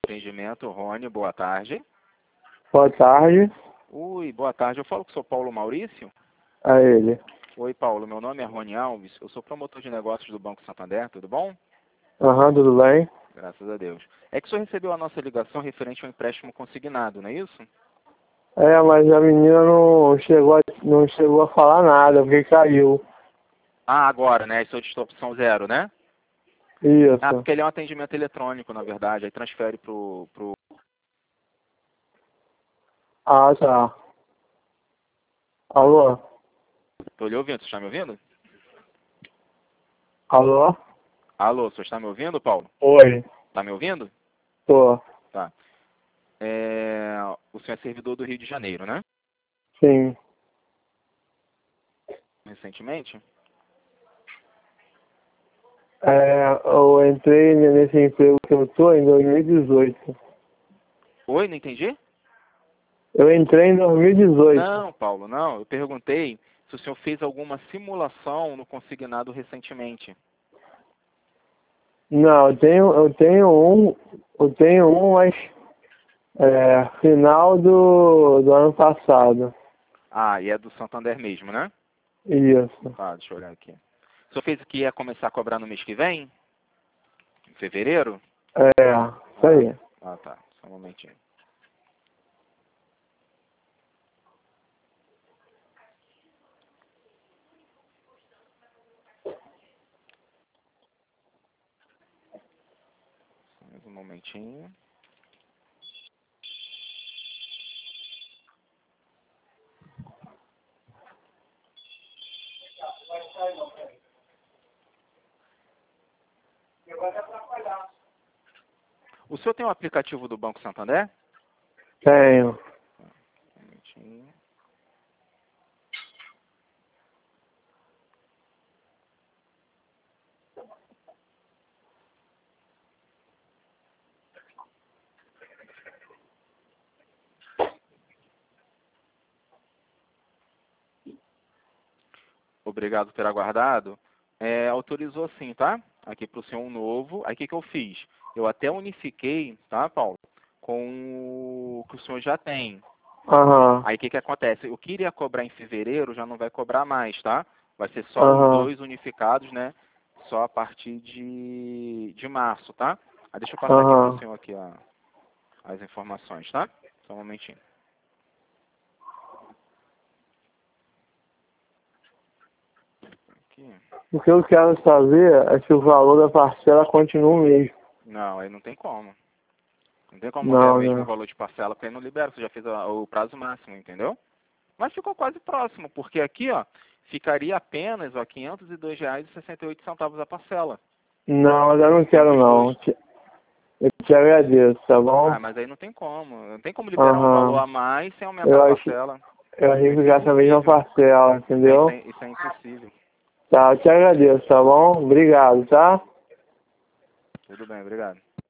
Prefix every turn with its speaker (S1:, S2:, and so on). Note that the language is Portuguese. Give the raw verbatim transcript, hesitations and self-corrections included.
S1: Atendimento, Rony, boa tarde.
S2: Boa tarde.
S1: Oi, boa tarde. Eu falo com o senhor Paulo Maurício.
S2: A ele.
S1: Oi, Paulo. Meu nome é Rony Alves. Eu sou promotor de negócios do Banco Santander. Tudo bom?
S2: Aham, tudo bem?
S1: Graças a Deus. É que o senhor recebeu a nossa ligação referente ao empréstimo consignado, não é isso?
S2: É, mas a menina não chegou a, não chegou a falar nada, porque caiu.
S1: Ah, agora, né? Isso é opção zero, né? Ah,
S2: Isso.
S1: porque ele é um atendimento eletrônico, na verdade. Aí transfere pro... pro...
S2: Ah, tá. Alô?
S1: Tô lhe ouvindo. Você está me ouvindo?
S2: Alô?
S1: Alô, o senhor está me ouvindo, Paulo?
S2: Oi.
S1: Está me ouvindo?
S2: Tô.
S1: Tá. É... O senhor é servidor do Rio de Janeiro, né?
S2: Sim.
S1: Recentemente?
S2: É, eu entrei nesse emprego que eu tô em dois mil e dezoito.
S1: Oi, não entendi?
S2: Eu entrei em dois mil e dezoito.
S1: Não, Paulo, não. Eu perguntei se o senhor fez alguma simulação no consignado recentemente.
S2: Não, eu tenho, eu tenho um, eu tenho um, mas é, final do, do ano passado.
S1: Ah, e é do Santander mesmo, né?
S2: Isso.
S1: Tá, deixa eu olhar aqui. O senhor fez o que ia começar a cobrar no mês que vem? Em fevereiro?
S2: É, isso
S1: Ah,
S2: aí.
S1: ah tá. Só um momentinho. Só mais um momentinho. O senhor tem o aplicativo do Banco Santander?
S2: Tenho.
S1: Um momentinho. Obrigado por ter aguardado. É, autorizou sim, tá? Aqui para o senhor um novo. Aí o que, que eu fiz? Eu até unifiquei, tá, Paulo? Com o que o senhor já tem.
S2: Aham.
S1: Aí o que, que acontece? O que iria cobrar em fevereiro já não vai cobrar mais, tá? Vai ser só os
S2: Aham.
S1: dois unificados, né? Só a partir de, de março, tá? Aí deixa eu passar aqui para o
S2: Aham.
S1: senhor aqui a, as informações, tá? Só um momentinho. Aqui.
S2: O que eu quero saber é se o valor da parcela continua o mesmo.
S1: Não, aí não tem como. Não tem como manter o
S2: Não,
S1: mesmo
S2: né?
S1: valor de parcela, porque aí não libera, você já fez a- o prazo máximo, entendeu? Mas ficou quase próximo, porque aqui, ó, ficaria apenas, ó, quinhentos e dois reais e sessenta e oito centavos a parcela.
S2: Não, mas eu não
S1: Entre
S2: quero
S1: os dois.
S2: não. Te- Eu te agradeço, tá
S1: Ah,
S2: bom?
S1: mas aí não tem como. Não tem como liberar um valor
S2: Aham.
S1: a mais sem aumentar
S2: Eu
S1: a
S2: acho,
S1: parcela.
S2: eu achei
S1: Isso
S2: que
S1: é
S2: já essa mesma
S1: impossível.
S2: parcela,
S1: É, isso,
S2: entendeu?
S1: é, isso é impossível.
S2: Tá, eu te agradeço, tá bom? Obrigado, tá?
S1: Tudo bem, obrigado.